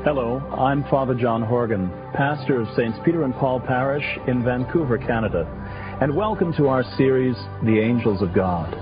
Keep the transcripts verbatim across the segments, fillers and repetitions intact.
Hello, I'm Father John Horgan, pastor of Saints Peter and Paul Parish in Vancouver, Canada, and welcome to our series, The Angels of God.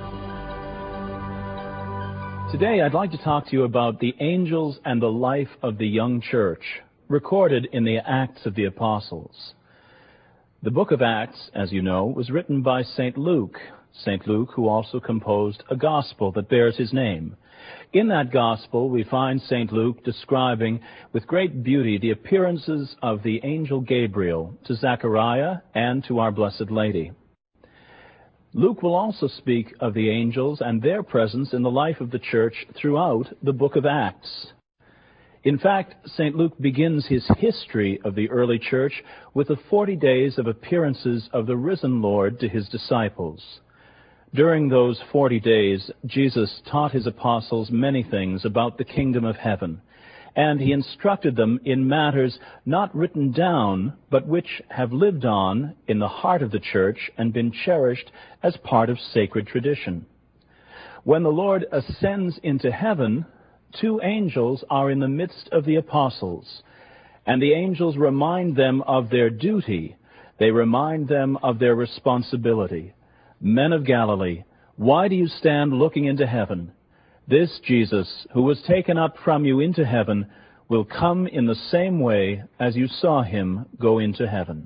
Today I'd like to talk to you about the angels and the life of the young church, recorded in the Acts of the Apostles. The book of Acts, as you know, was written by Saint Luke, Saint Luke who also composed a gospel that bears his name. In that gospel, we find Saint Luke describing with great beauty the appearances of the angel Gabriel to Zechariah and to our Blessed Lady. Luke will also speak of the angels and their presence in the life of the church throughout the book of Acts. In fact, Saint Luke begins his history of the early church with the forty days of appearances of the risen Lord to his disciples. During those forty days, Jesus taught his apostles many things about the kingdom of heaven, and he instructed them in matters not written down, but which have lived on in the heart of the church and been cherished as part of sacred tradition. When the Lord ascends into heaven, two angels are in the midst of the apostles, and the angels remind them of their duty. They remind them of their responsibility. Men of Galilee, why do you stand looking into heaven? This Jesus, who was taken up from you into heaven, will come in the same way as you saw him go into heaven.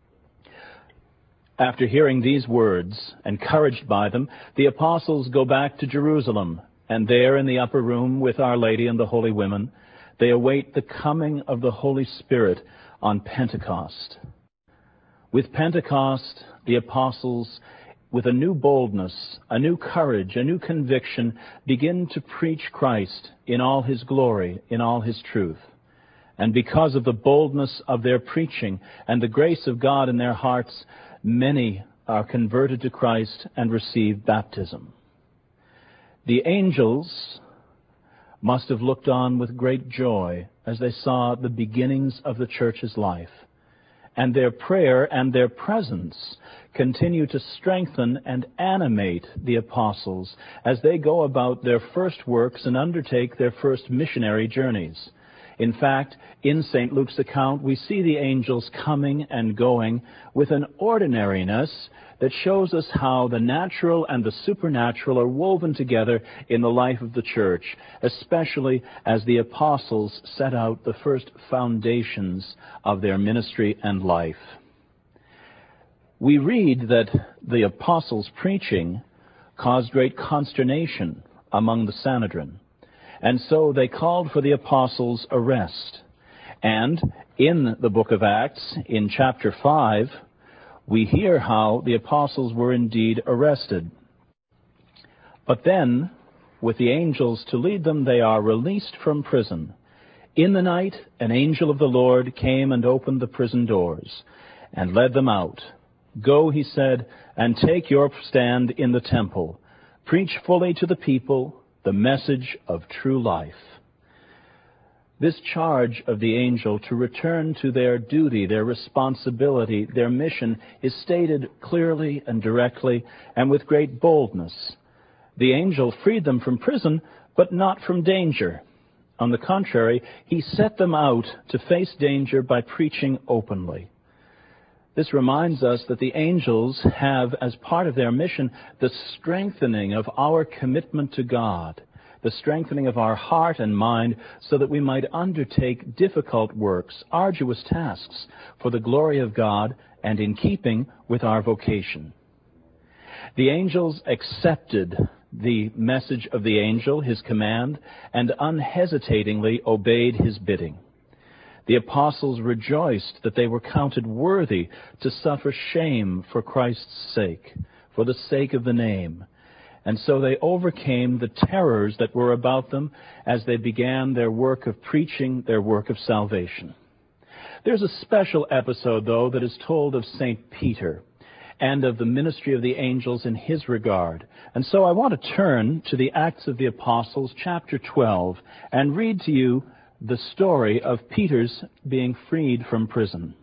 After hearing these words, encouraged by them, the apostles go back to Jerusalem, and there in the upper room with Our Lady and the holy women, they await the coming of the Holy Spirit on Pentecost. With Pentecost, the apostles, with a new boldness, a new courage, a new conviction, begin to preach Christ in all his glory, in all his truth. And because of the boldness of their preaching and the grace of God in their hearts, many are converted to Christ and receive baptism. The angels must have looked on with great joy as they saw the beginnings of the church's life. And their prayer and their presence continue to strengthen and animate the apostles as they go about their first works and undertake their first missionary journeys. In fact, in Saint Luke's account, we see the angels coming and going with an ordinariness that shows us how the natural and the supernatural are woven together in the life of the church, especially as the apostles set out the first foundations of their ministry and life. We read that the apostles' preaching caused great consternation among the Sanhedrin, and so they called for the apostles' arrest. And in the book of Acts, in chapter five, we hear how the apostles were indeed arrested. But then, with the angels to lead them, they are released from prison. In the night, an angel of the Lord came and opened the prison doors and led them out. Go, he said, and take your stand in the temple. Preach fully to the people the message of true life. This charge of the angel to return to their duty, their responsibility, their mission is stated clearly and directly and with great boldness. The angel freed them from prison, but not from danger. On the contrary, he set them out to face danger by preaching openly. This reminds us that the angels have, as part of their mission, the strengthening of our commitment to God, the strengthening of our heart and mind so that we might undertake difficult works, arduous tasks, for the glory of God and in keeping with our vocation. The angels accepted the message of the angel, his command, and unhesitatingly obeyed his bidding. The apostles rejoiced that they were counted worthy to suffer shame for Christ's sake, for the sake of the name. And so they overcame the terrors that were about them as they began their work of preaching, their work of salvation. There's a special episode, though, that is told of Saint Peter and of the ministry of the angels in his regard. And so I want to turn to the Acts of the Apostles, chapter twelve, and read to you the story of Peter's being freed from prison.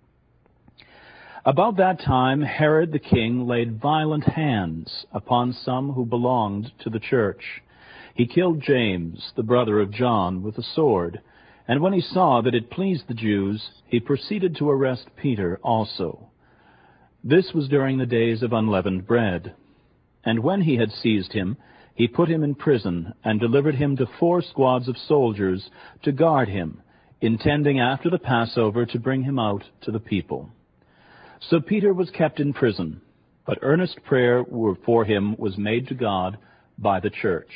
About that time, Herod the king laid violent hands upon some who belonged to the church. He killed James, the brother of John, with a sword, And when he saw that it pleased the Jews, he proceeded to arrest Peter also. This was during the days of unleavened bread. And when he had seized him, he put him in prison, and delivered him to four squads of soldiers to guard him, intending after the Passover to bring him out to the people. So Peter was kept in prison, but earnest prayer for him was made to God by the church.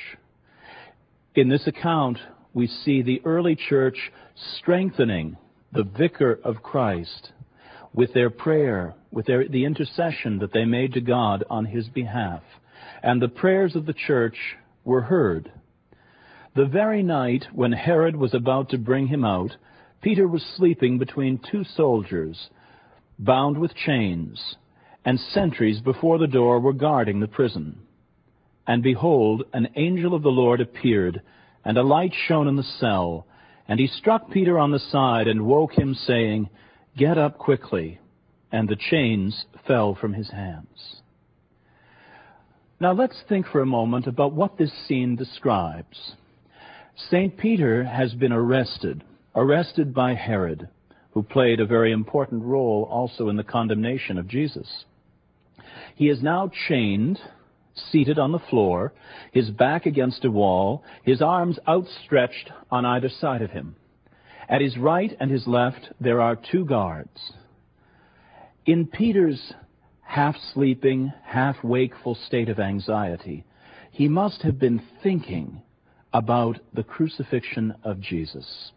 In this account, we see the early church strengthening the vicar of Christ with their prayer, with their, the intercession that they made to God on his behalf. And the prayers of the church were heard. The very night when Herod was about to bring him out, Peter was sleeping between two soldiers, bound with chains, and sentries before the door were guarding the prison. And behold, an angel of the Lord appeared, and a light shone in the cell. And he struck Peter on the side and woke him, saying, "Get up quickly." And the chains fell from his hands. Now let's think for a moment about what this scene describes. Saint Peter has been arrested, arrested by Herod, who played a very important role also in the condemnation of Jesus. He is now chained, seated on the floor, his back against a wall, his arms outstretched on either side of him. At his right and his left, there are two guards. In Peter's half-sleeping, half-wakeful state of anxiety, he must have been thinking about the crucifixion of Jesus.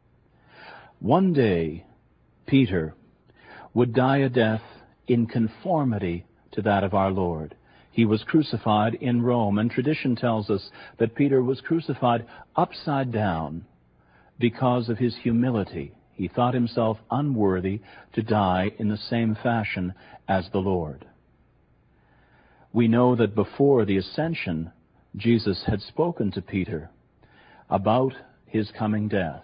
One day, Peter would die a death in conformity to that of our Lord. He was crucified in Rome, and tradition tells us that Peter was crucified upside down because of his humility. He thought himself unworthy to die in the same fashion as the Lord. We know that before the ascension, Jesus had spoken to Peter about his coming death.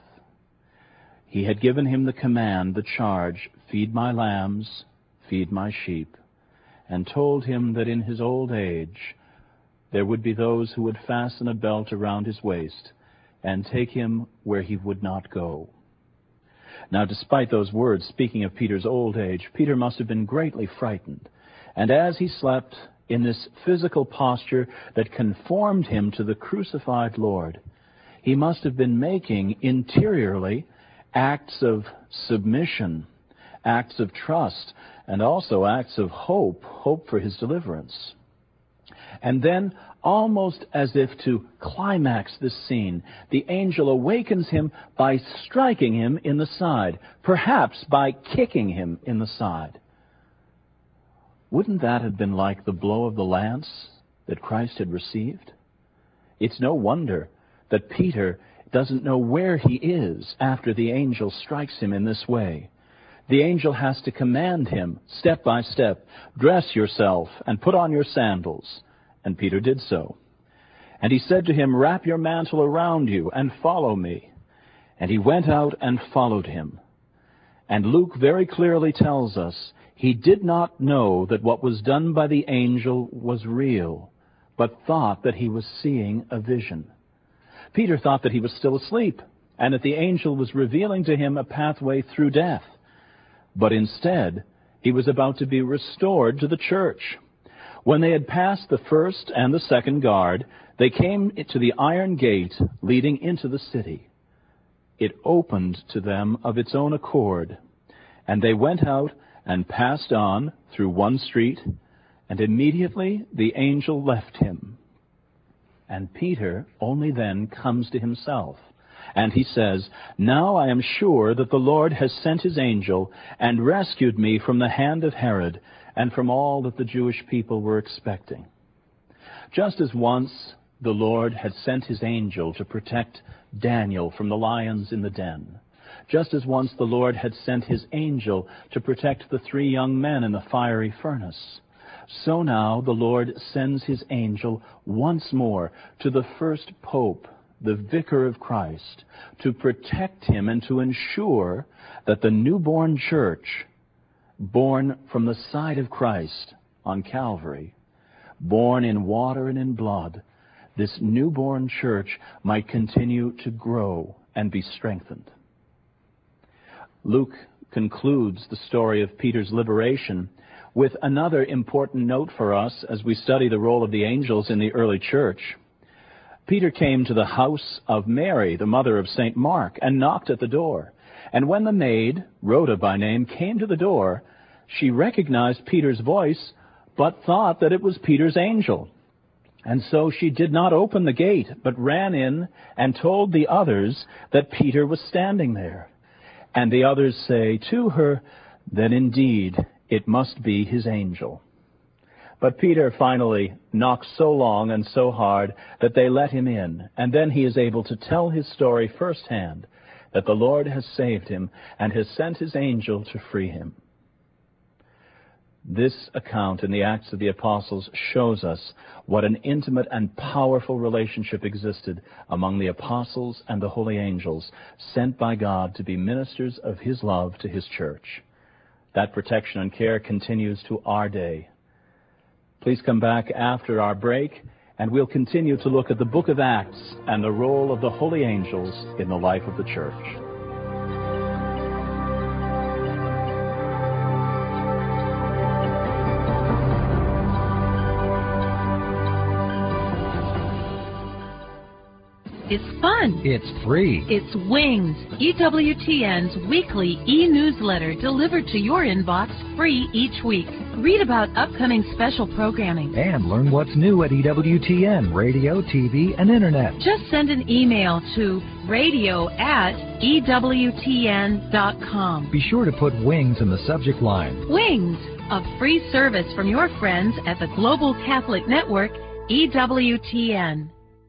He had given him the command, the charge, "Feed my lambs, feed my sheep," and told him that in his old age there would be those who would fasten a belt around his waist and take him where he would not go. Now, despite those words, speaking of Peter's old age, Peter must have been greatly frightened. And as he slept in this physical posture that conformed him to the crucified Lord, he must have been making interiorly acts of submission, acts of trust, and also acts of hope, hope for his deliverance. And then, almost as if to climax this scene, the angel awakens him by striking him in the side, perhaps by kicking him in the side. Wouldn't that have been like the blow of the lance that Christ had received? It's no wonder that Peter doesn't know where he is after the angel strikes him in this way. The angel has to command him, step by step, "Dress yourself and put on your sandals." And Peter did so. And he said to him, "Wrap your mantle around you and follow me." And he went out and followed him. And Luke very clearly tells us he did not know that what was done by the angel was real, but thought that he was seeing a vision. Peter thought that he was still asleep, and that the angel was revealing to him a pathway through death. But instead, he was about to be restored to the church. When they had passed the first and the second guard, they came to the iron gate leading into the city. It opened to them of its own accord, and they went out and passed on through one street, and immediately the angel left him. And Peter only then comes to himself, and he says, "Now I am sure that the Lord has sent his angel and rescued me from the hand of Herod and from all that the Jewish people were expecting." Just as once the Lord had sent his angel to protect Daniel from the lions in the den, just as once the Lord had sent his angel to protect the three young men in the fiery furnace, so now the Lord sends his angel once more to the first pope, the vicar of Christ, to protect him and to ensure that the newborn church, born from the side of Christ on Calvary, born in water and in blood, this newborn church might continue to grow and be strengthened. Luke concludes the story of Peter's liberation with another important note for us as we study the role of the angels in the early church. Peter came to the house of Mary, the mother of Saint Mark, and knocked at the door. And when the maid, Rhoda by name, came to the door, she recognized Peter's voice, but thought that it was Peter's angel. And so she did not open the gate, but ran in and told the others that Peter was standing there. And the others say to her, then indeed it must be his angel. But Peter finally knocks so long and so hard that they let him in, and then he is able to tell his story firsthand, that the Lord has saved him and has sent his angel to free him. This account in the Acts of the Apostles shows us what an intimate and powerful relationship existed among the apostles and the holy angels sent by God to be ministers of his love to his church. That protection and care continues to our day. Please come back after our break, and we'll continue to look at the book of Acts and the role of the holy angels in the life of the church. It's fun. It's free. It's Wings, E W T N's weekly e-newsletter delivered to your inbox free each week. Read about upcoming special programming. And learn what's new at E W T N, radio, T V, and Internet. Just send an email to radio at E W T N dot com. Be sure to put Wings in the subject line. Wings, a free service from your friends at the Global Catholic Network, E W T N.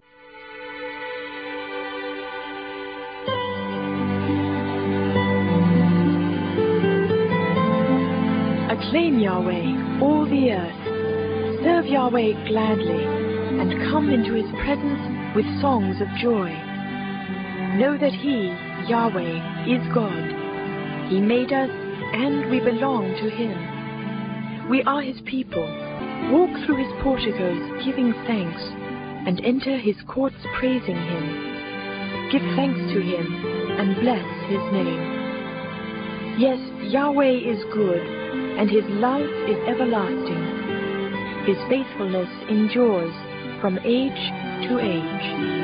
Acclaim Yahweh, all the earth. Serve Yahweh gladly, and come into his presence with songs of joy. Know that he, Yahweh, is God. He made us, and we belong to him. We are his people. Walk through his porticos, giving thanks, and enter his courts praising him. Give thanks to him, and bless his name. Yes, Yahweh is good, and his love is everlasting. His faithfulness endures from age to age.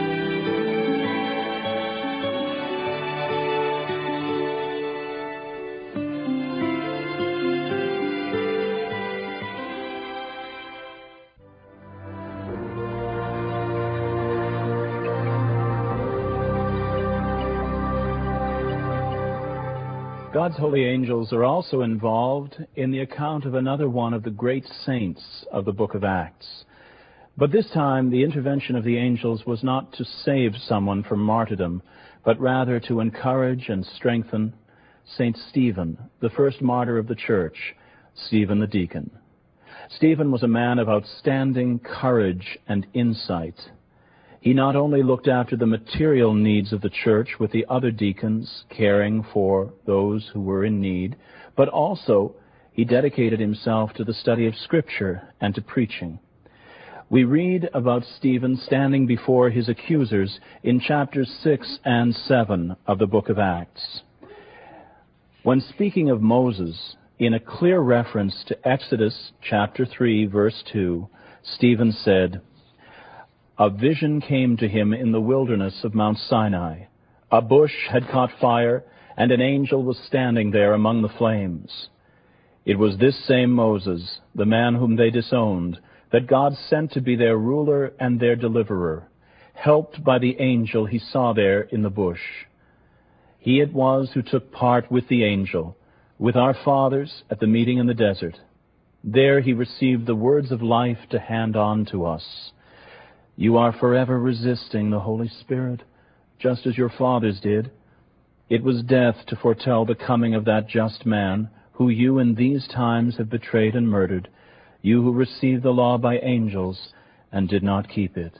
God's holy angels are also involved in the account of another one of the great saints of the book of Acts. But this time, the intervention of the angels was not to save someone from martyrdom, but rather to encourage and strengthen Saint Stephen, the first martyr of the church, Stephen the deacon. Stephen was a man of outstanding courage and insight. He not only looked after the material needs of the church with the other deacons, caring for those who were in need, but also he dedicated himself to the study of Scripture and to preaching. We read about Stephen standing before his accusers in chapters six and seven of the book of Acts. When speaking of Moses, in a clear reference to Exodus chapter three, verse two, Stephen said, "A vision came to him in the wilderness of Mount Sinai. A bush had caught fire, and an angel was standing there among the flames. It was this same Moses, the man whom they disowned, that God sent to be their ruler and their deliverer, helped by the angel he saw there in the bush. He it was who took part with the angel, with our fathers at the meeting in the desert. There he received the words of life to hand on to us. You are forever resisting the Holy Spirit, just as your fathers did. It was death to foretell the coming of that just man, who you in these times have betrayed and murdered, you who received the law by angels and did not keep it."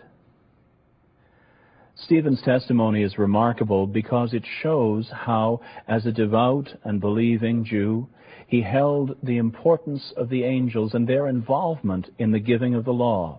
Stephen's testimony is remarkable because it shows how, as a devout and believing Jew, he held the importance of the angels and their involvement in the giving of the law.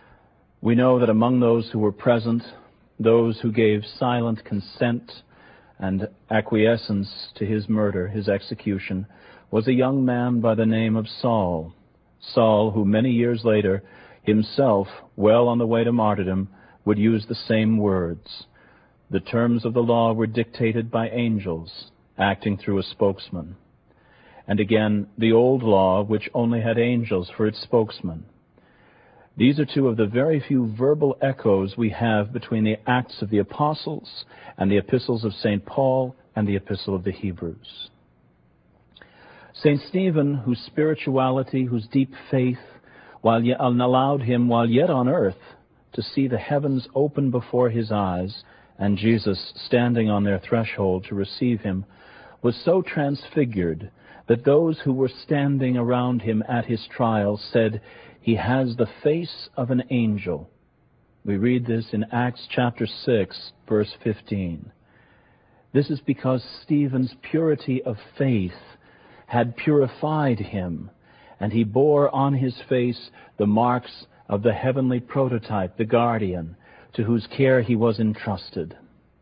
We know that among those who were present, those who gave silent consent, and acquiescence to his murder, his execution, was a young man by the name of Saul. Saul, who many years later, himself, well on the way to martyrdom, would use the same words. The terms of the law were dictated by angels, acting through a spokesman. And again, the old law, which only had angels for its spokesman. These are two of the very few verbal echoes we have between the Acts of the Apostles and the epistles of Saint Paul and the Epistle of the Hebrews. Saint Stephen, whose spirituality, whose deep faith, while yet allowed him, while yet on earth, to see the heavens open before his eyes and Jesus standing on their threshold to receive him, was so transfigured that those who were standing around him at his trial said, "He has the face of an angel." We read this in Acts chapter six, verse fifteen. This is because Stephen's purity of faith had purified him, and he bore on his face the marks of the heavenly prototype, the guardian, to whose care he was entrusted.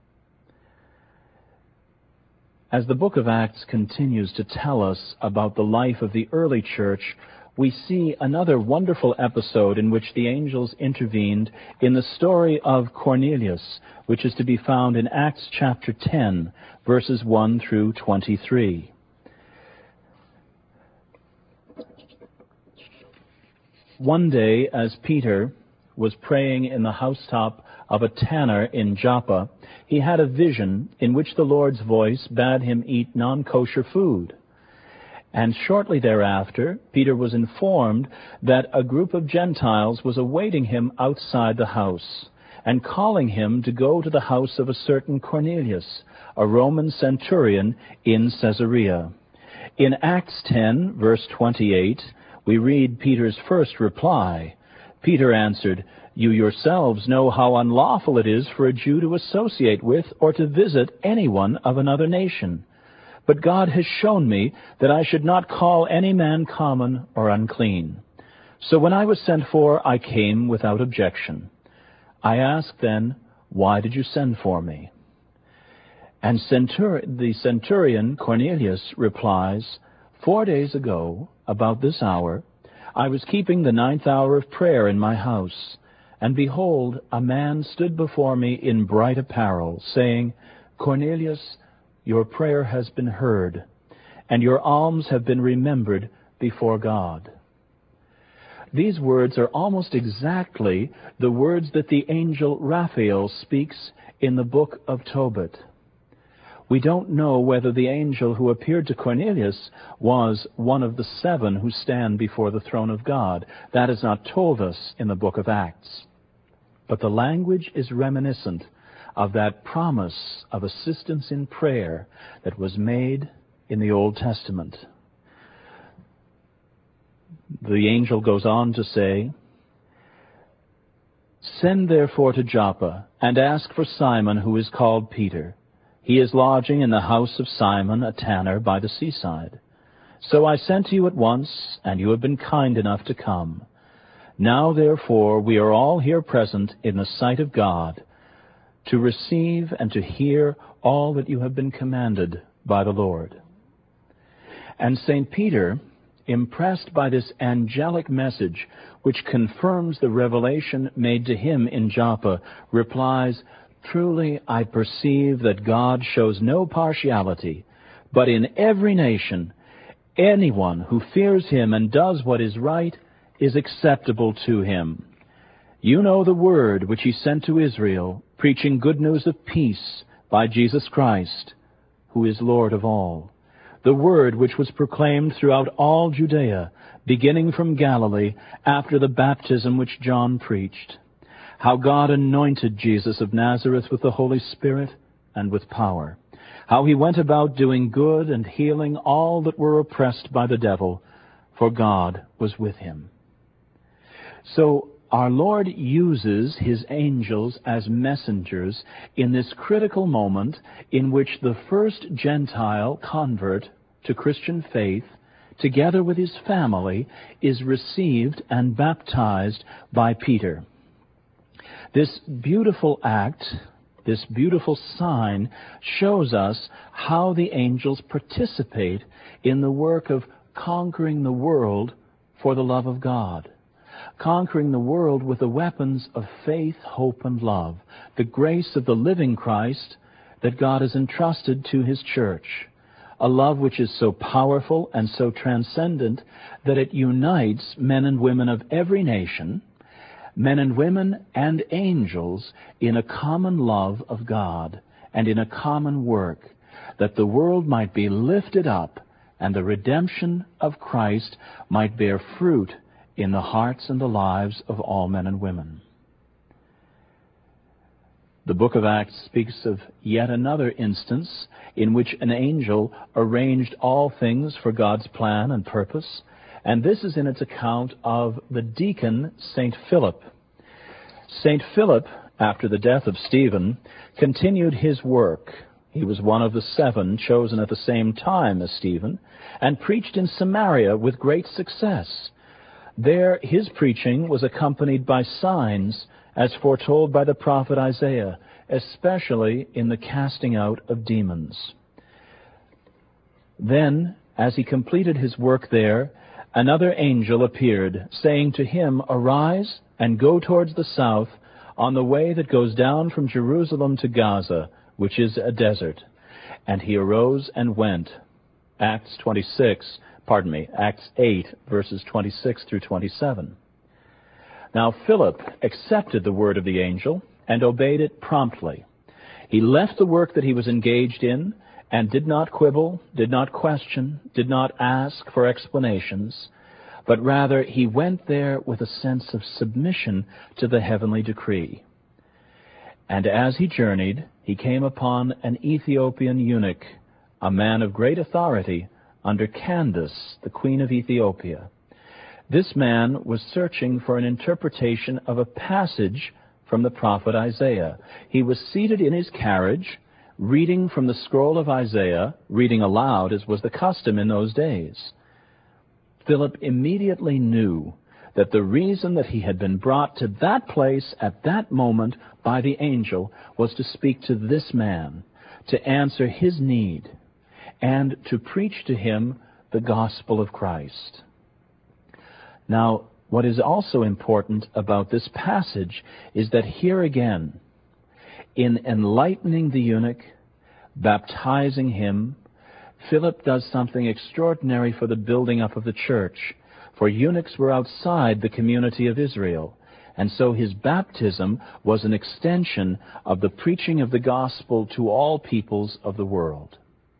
As the book of Acts continues to tell us about the life of the early church, we see another wonderful episode in which the angels intervened in the story of Cornelius, which is to be found in Acts chapter ten, verses one through twenty-three. One day, as Peter was praying in the housetop of a tanner in Joppa, he had a vision in which the Lord's voice bade him eat non-kosher food. And shortly thereafter, Peter was informed that a group of Gentiles was awaiting him outside the house and calling him to go to the house of a certain Cornelius, a Roman centurion in Caesarea. In Acts ten, verse twenty-eight, we read Peter's first reply. Peter answered, "You yourselves know how unlawful it is for a Jew to associate with or to visit anyone of another nation. But God has shown me that I should not call any man common or unclean. So when I was sent for, I came without objection. I asked then, 'Why did you send for me?' And centur- the centurion Cornelius replies, 'Four days ago, about this hour, I was keeping the ninth hour of prayer in my house, and behold, a man stood before me in bright apparel, saying, Cornelius, your prayer has been heard, and your alms have been remembered before God.'" These words are almost exactly the words that the angel Raphael speaks in the book of Tobit. We don't know whether the angel who appeared to Cornelius was one of the seven who stand before the throne of God. That is not told us in the book of Acts. But the language is reminiscent of that promise of assistance in prayer that was made in the Old Testament. The angel goes on to say, "Send therefore to Joppa, and ask for Simon, who is called Peter. He is lodging in the house of Simon, a tanner, by the seaside. So I sent to you at once, and you have been kind enough to come. Now, therefore, we are all here present in the sight of God, to receive and to hear all that you have been commanded by the Lord." And Saint Peter, impressed by this angelic message, which confirms the revelation made to him in Joppa, replies, "Truly I perceive that God shows no partiality, but in every nation, anyone who fears him and does what is right is acceptable to him. You know the word which he sent to Israel, preaching good news of peace by Jesus Christ, who is Lord of all. The word which was proclaimed throughout all Judea, beginning from Galilee, after the baptism which John preached. How God anointed Jesus of Nazareth with the Holy Spirit and with power. How he went about doing good and healing all that were oppressed by the devil, for God was with him." So our Lord uses his angels as messengers in this critical moment in which the first Gentile convert to Christian faith, together with his family, is received and baptized by Peter. This beautiful act this beautiful sign, shows us how the angels participate in the work of conquering the world for the love of God. Conquering the world with the weapons of faith, hope, and love, the grace of the living Christ that God has entrusted to His church, a love which is so powerful and so transcendent that it unites men and women of every nation, men and women and angels, in a common love of God and in a common work, that the world might be lifted up and the redemption of Christ might bear fruit in the hearts and the lives of all men and women. The book of Acts speaks of yet another instance in which an angel arranged all things for God's plan and purpose, and this is in its account of the deacon Saint Philip. Saint Philip, after the death of Stephen, continued his work. He was one of the seven chosen at the same time as Stephen, and preached in Samaria with great success. There his preaching was accompanied by signs, as foretold by the prophet Isaiah, especially in the casting out of demons. Then, as he completed his work there, another angel appeared, saying to him, "Arise and go towards the south, on the way that goes down from Jerusalem to Gaza, which is a desert." And he arose and went. Acts twenty-six, pardon me, Acts eight, verses twenty-six through twenty-seven. Now Philip accepted the word of the angel and obeyed it promptly. He left the work that he was engaged in and did not quibble, did not question, did not ask for explanations, but rather he went there with a sense of submission to the heavenly decree. And as he journeyed, he came upon an Ethiopian eunuch, a man of great authority, under Candace, the queen of Ethiopia. This man was searching for an interpretation of a passage from the prophet Isaiah. He was seated in his carriage, reading from the scroll of Isaiah, reading aloud, as was the custom in those days. Philip immediately knew that the reason that he had been brought to that place at that moment by the angel was to speak to this man, to answer his need, and to preach to him the gospel of Christ. Now, what is also important about this passage is that here again, in enlightening the eunuch, baptizing him, Philip does something extraordinary for the building up of the church. For eunuchs were outside the community of Israel, and so his baptism was an extension of the preaching of the gospel to all peoples of the world.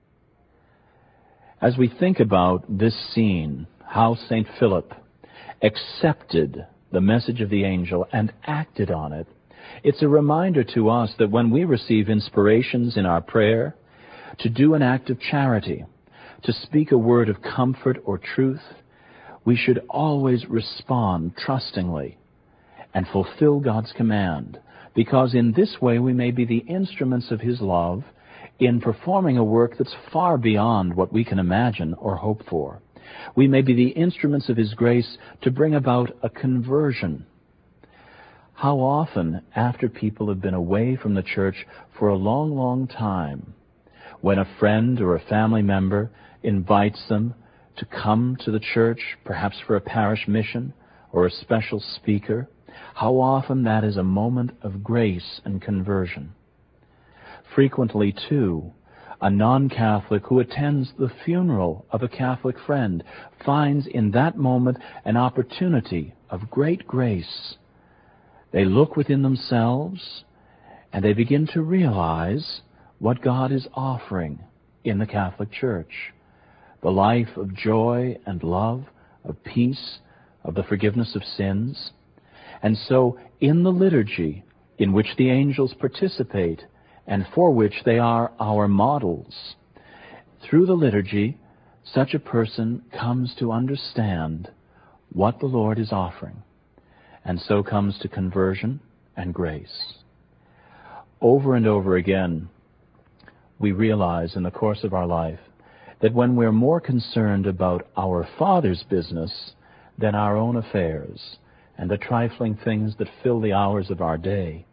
As we think about this scene, how Saint Philip accepted the message of the angel and acted on it, it's a reminder to us that when we receive inspirations in our prayer, to do an act of charity, to speak a word of comfort or truth, we should always respond trustingly and fulfill God's command, because in this way we may be the instruments of His love in performing a work that's far beyond what we can imagine or hope for. We may be the instruments of His grace to bring about a conversion. How often, after people have been away from the church for a long, long time, when a friend or a family member invites them to come to the church, perhaps for a parish mission or a special speaker, how often that is a moment of grace and conversion. Frequently, too, a non-Catholic who attends the funeral of a Catholic friend finds in that moment an opportunity of great grace. They look within themselves and they begin to realize what God is offering in the Catholic Church. The life of joy and love, of peace, of the forgiveness of sins. And so, in the liturgy in which the angels participate, and for which they are our models, through the liturgy, such a person comes to understand what the Lord is offering, and so comes to conversion and grace. Over and over again, we realize in the course of our life that when we're more concerned about our Father's business than our own affairs and the trifling things that fill the hours of our day,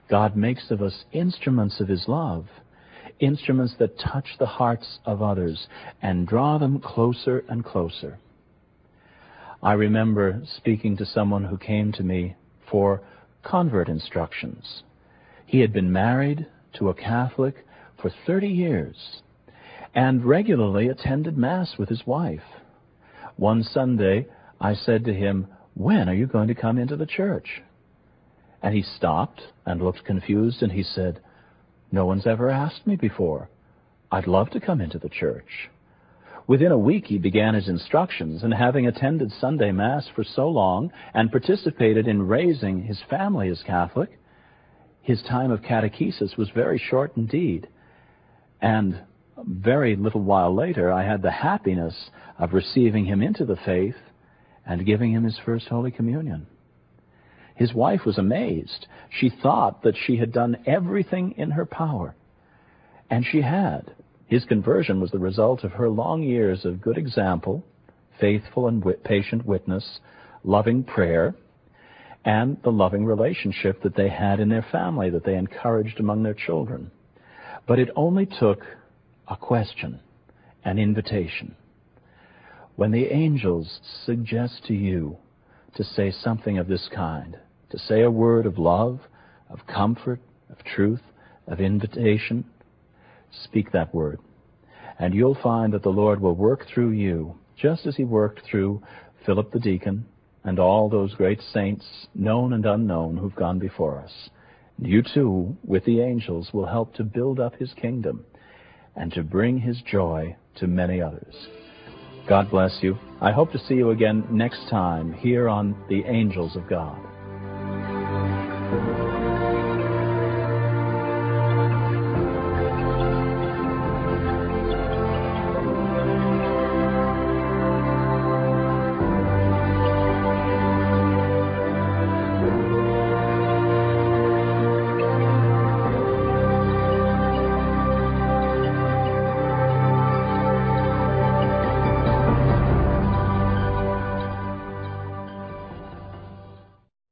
God makes of us instruments of His love, instruments that touch the hearts of others and draw them closer and closer. I remember speaking to someone who came to me for convert instructions. He had been married to a Catholic for thirty years and regularly attended Mass with his wife. One Sunday, I said to him, "When are you going to come into the church?" And he stopped and looked confused, and he said, "No one's ever asked me before. I'd love to come into the church." Within a week, he began his instructions, and having attended Sunday Mass for so long and participated in raising his family as Catholic, his time of catechesis was very short indeed. And very little while later, I had the happiness of receiving him into the faith and giving him his first Holy Communion. His wife was amazed. She thought that she had done everything in her power, and she had. His conversion was the result of her long years of good example, faithful and wit- patient witness, loving prayer, and the loving relationship that they had in their family, that they encouraged among their children. But it only took a question, an invitation. When the angels suggest to you to say something of this kind, to say a word of love, of comfort, of truth, of invitation, speak that word, and you'll find that the Lord will work through you, just as He worked through Philip the deacon and all those great saints, known and unknown, who've gone before us. You too, with the angels, will help to build up His kingdom and to bring His joy to many others. God bless you. I hope to see you again next time here on The Angels of God.